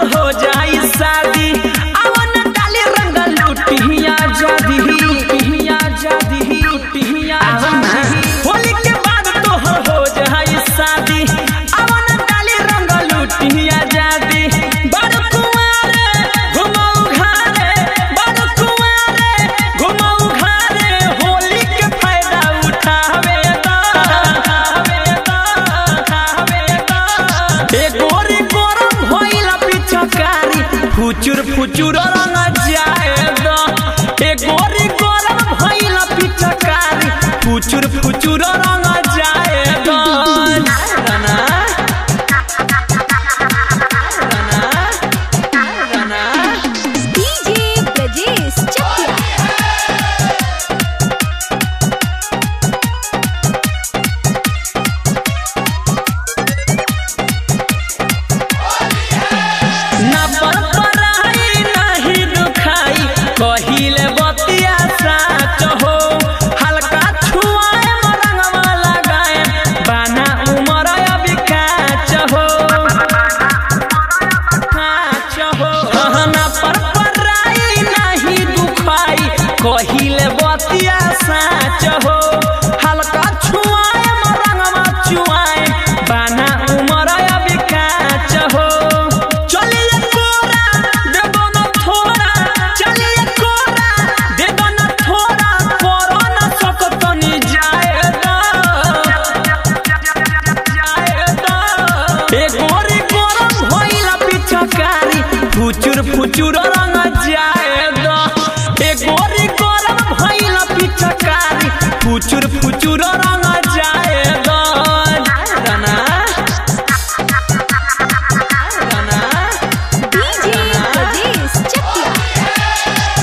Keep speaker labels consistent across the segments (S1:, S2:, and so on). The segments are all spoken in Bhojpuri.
S1: हो जाई शादी अवन डाली रंग लुटिया जादी लुटिया जादी लुटिया जादी होली के बाद तो हो जाई शादी अवन डाली रंग लुटिया जादी बड़ कुंवारे घुमाऊ घारे बड़ कुंवारे घुमाऊ घारे होली के फायदा उठावे दा ए गोरी गरम होइला पिचकारी फुचुर फुचुर रंग जाए दा ए गोरी गरम होइला पिचकारी फुचुर फुचुर रंग जाए दा राना
S2: डीजे ब्रजेश चकिया
S1: ना परपराई नहीं दुखाई कहिले बतिया साच हो हल्का छुआए रंगवा लगाए बाना उमर अभी काच हो काच हो ना परपराई नहीं दुखाई कहिले बतिया साच हो हल्का छुआए रंगवा चुआए बाना उमर अभी काच हो चलिए कोरा देबो न थोड़ा चलिए कोरा देबो न थोड़ा करो न सकतनी जाए दा ए गोरी गरम होइला पिचकारी फुचुर फुचुर रंग जाए दा ए गोरी गरम होइला पिचकारी फुचुर फुचुर रंग जाए दा राना राना
S2: डीजे ब्रजेश चकिया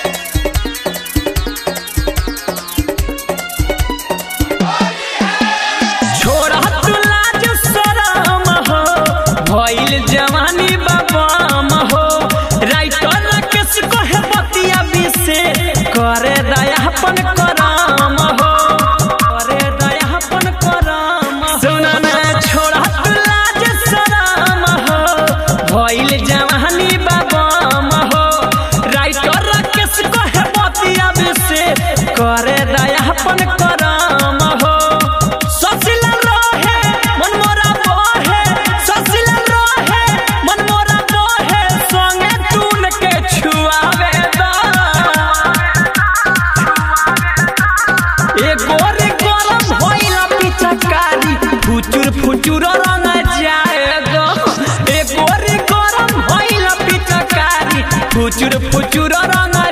S1: छोड़ा तू लाज शरम हो भइल जवानी बाबाम हो राइटर केस कहे बतिया बिसे करे दयापन कराम हो करे दयापन कराम सुना ना छोड़ा तू लाज शरम हो भइल जवानी बाबाम हो राइटर केस कहे बतिया बिसे करे दयापन कराम हो ससिला रहे मन मोरा बहे ससिला रहे मन मोरा बहे संगे टून के छुआवे दा ए गोरी गरम होइला पिचकारी फुचुर फुचुर रंग जाए दा ए गोरी गरम होइला पिचकारी फुचुर फुचुर रंग